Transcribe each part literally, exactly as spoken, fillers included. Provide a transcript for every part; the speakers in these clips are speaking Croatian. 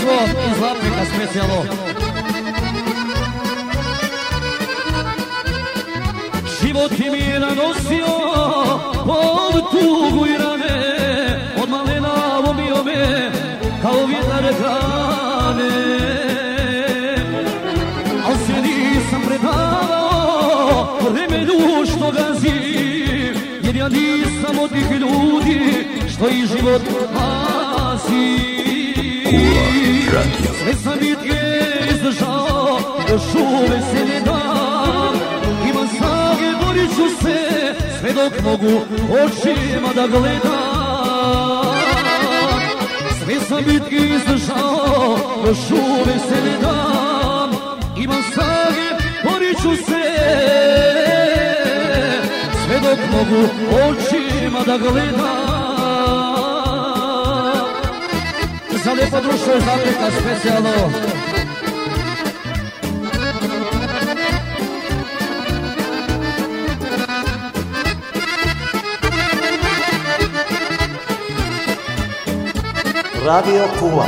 život iz Zlatnika specijalno. Život ti mi je nanosio pod tugu i rane, od malena omio me kao vjetar hrane. Al se nisam predavao vremenu što gazim, jer ja nisam od tih ljudi što i život pasi. Sve sam bitke izdržao, još uvek se ne dam. Imam snage, borit ću se, sve dok mogu očima da gledam. Sve sam bitke izdržao, još uvek se ne dam. Imam snage, borit ću se, sve dok mogu očima da gledam. Za lijepo društvo je Zlatnika specijalno. Radio Kula.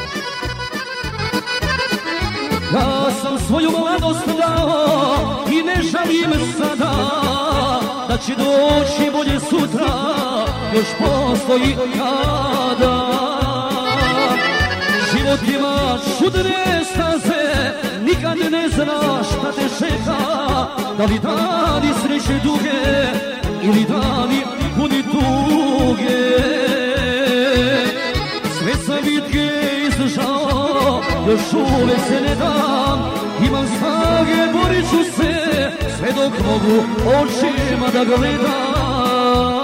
Ja sam svoju mladost dao i ne žalim sada, da će doći bolje sutra, još postoji nada. Život ima čudne staze, nikad ne znaš šta te čeka, da li dani sreće duge ili dani puni tuge. Sve sam bitke izdržao, još uvek se ne dam. Imam snage, borit ću se, sve dok mogu očima da gledam.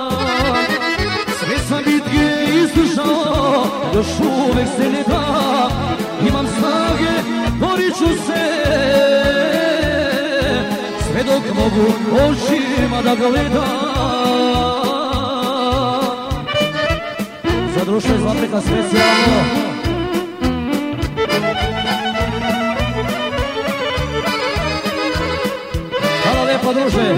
Sve sam bitke izdržao, još uvek se ne dam. Imam snage, borit ću se, sve dok mogu očima da gledam. Za društvo iz Zlatnika specijalno. Hvala lijepo, druže.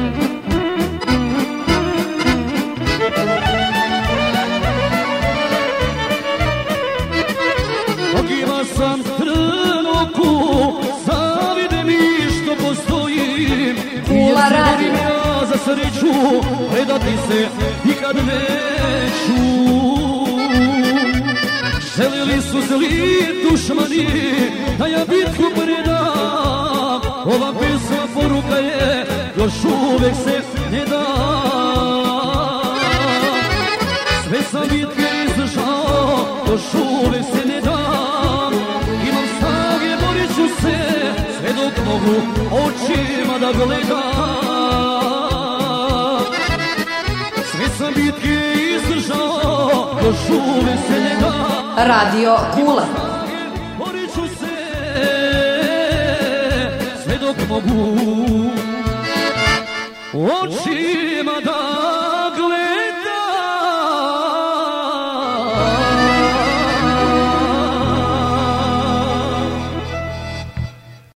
Dok ima sam trnuku, zavide mi što postojim. Kula radio. Ja za sreću predati se nikad neću. Želili su zli dušmani da ja bitku predam. Ova pesma poruka je, još uvek se ne da. Sve sam bitke izdržao, još uvek se ne dam. Imam snage, borit ću se, sve dok mogu očima da gledam. Sve sam bitke izdržao, još uvek se ne dam. Radio Kula. Borit ću se, sve dok mogu očima da gledam.